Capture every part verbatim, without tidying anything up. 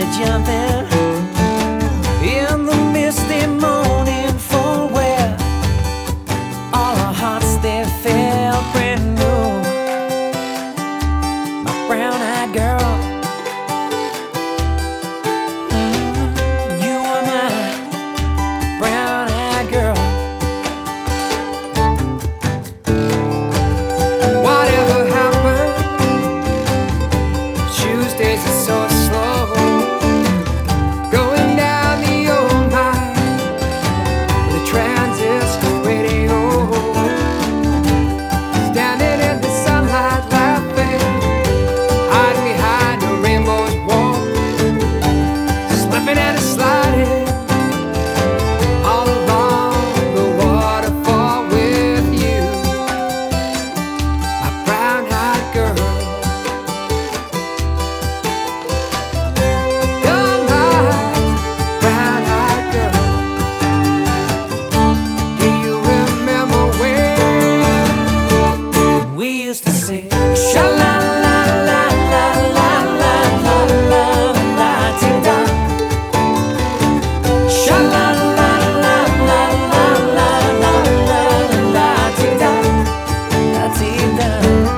jumping in the misty morning fall, where all our hearts they felt brand new. My brown-eyed girl, you are my brown-eyed girl. Whatever happened, Tuesdays are so slow, going down the old mile with a transistor radio, standing in the sunlight laughing, hiding behind a rainbow's wall, slipping and sliding all along the waterfall with you, my brown-eyed girl. You're my brown-eyed girl. Do you remember when We used to sing sha la la la la la la la la la ti da, sha la la la la la la la la la ti da, la ti da.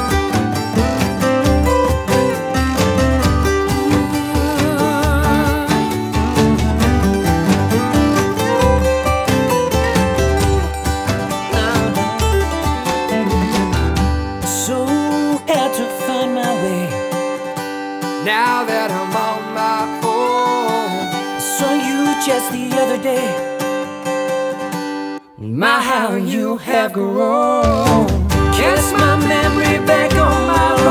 So had to find my way. now that I'm on my own? Saw you just the other day. My, how you have grown. Cast my memory back on my